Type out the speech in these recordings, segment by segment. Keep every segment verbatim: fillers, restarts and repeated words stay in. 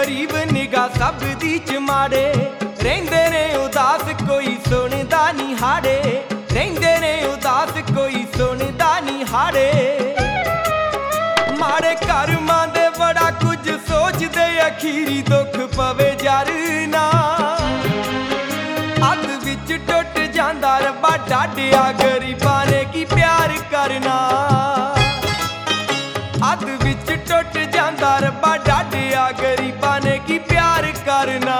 गरीब निगाह सब दी च माड़े रहिंदे ने उदास कोई सुनदा नहीं हाड़े रहिंदे ने उदास कोई सुनदा नहीं हाड़े माड़े कर्मां दे बड़ा कुछ सोचदे अखीरी दुख पवे जर ना अध विच टुट जांदा रब्बा डाडिया गरीबां ने की प्यार करना अध विच टुट जांदा रब्बा डाडिया गरीबां ने की प्यार करना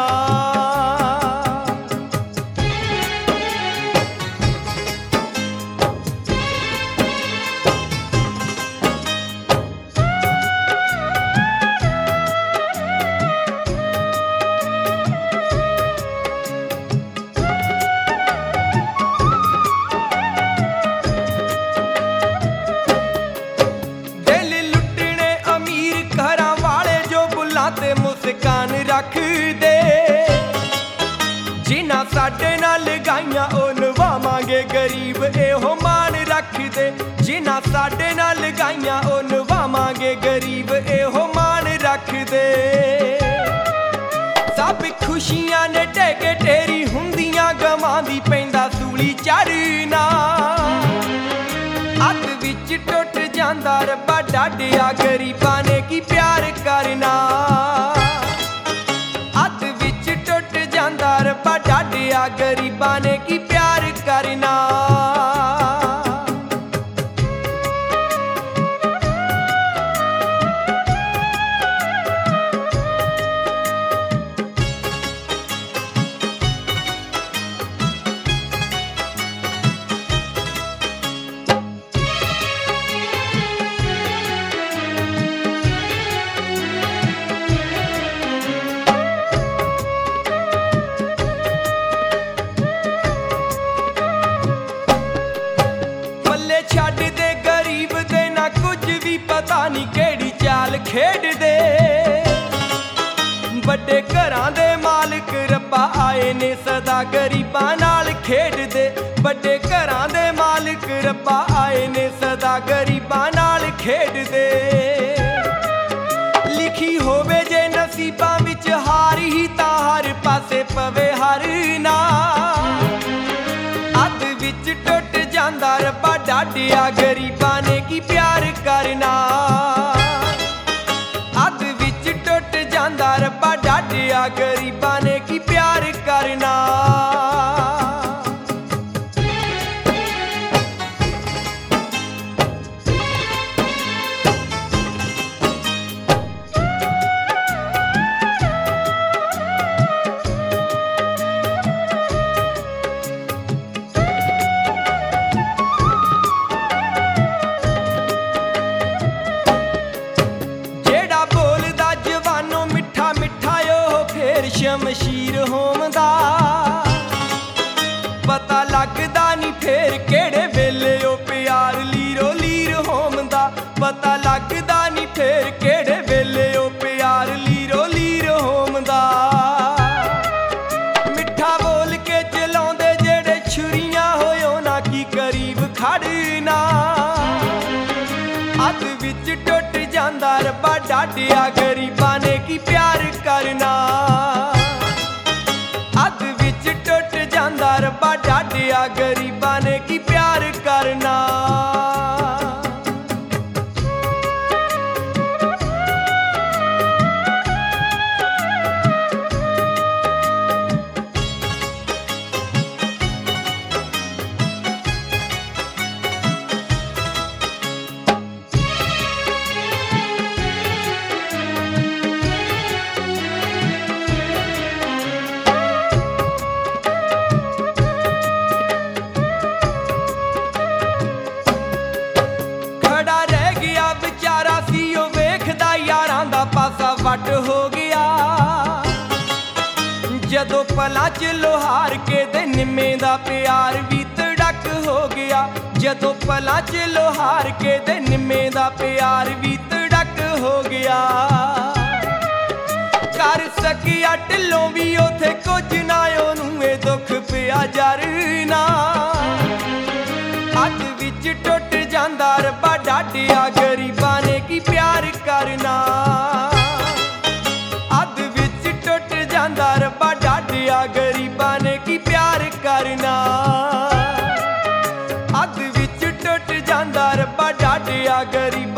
मुस्कान रख दे जिन्हां साडे नाल गाइयां ओ नवावांगे गरीब एहो मान रख दे जिन्हां साडे नाल गाइयां ओ नवावांगे गरीब एहो मान रख दे सब खुशियां ने टेके टेरी हुंदियां गवां दी पैंदा सूली चढ़ना अध विच टुट जांदा रब्बा डाडिया गरीबां ने की प्यार करना अध विच टुट जांदा रब्बा डाडिया गरीबां ने की प्यार करना छड्ड दे गरीब दे ना कुछ भी पता नहीं केड़ी चाल खेड दे बड़े घरां दे मालिक रब्बा आए ने सदा गरीबां नाल खेड दे बड़े घरां दे मालिक रब्बा आए ने सदा गरीबां नाल खेड दे लिखी होवे जे नसीबां विच हार ही तां हर पासे पवे हार ना अध विच टुट जांदा रब्बा डाडिया गरीबां ने की प्यार करना अध विच टुट जांदा रब्बा डाडिया गरीबां ने की प्यार करना शमशीर होमदा पता लगदा नहीं फेर केड़े वेले ओ प्यार लीरो लीर होमदा पता लगदा नहीं फेर केड़े वेले ओ प्यार लीरो लीर होमदा मिठा बोल के चलाउंदे जेड़े छुरियां होयो ना की करीब खड़ना अध विच टुट जांदा रब्बा डाडिया गरीबां ने की प्यार करना अध विच टुट जांदा रब्बा डाडिया गरीबां ने की प्यार करना वट हो गया जदों पलां च लोहार के दे निम्मे दा प्यार भी तड़क हो गया जदों पलां च लोहार के दे निम्मे दा प्यार भी तड़क हो गया कर सकिया ढिलों भी उथे कुछ ना ओनू दुख पिया जरना अध विच टुट जांदा रब्बा डाडिया गरीबां ने की प्यार करना अध ਪਿਆਰ ਨਾਲ। ਅੱਧ ਵਿੱਚ ਟੁੱਟ ਜਾਂਦਾ ਰੱਬਾ ਡਾਢਿਆ ਗਰੀਬ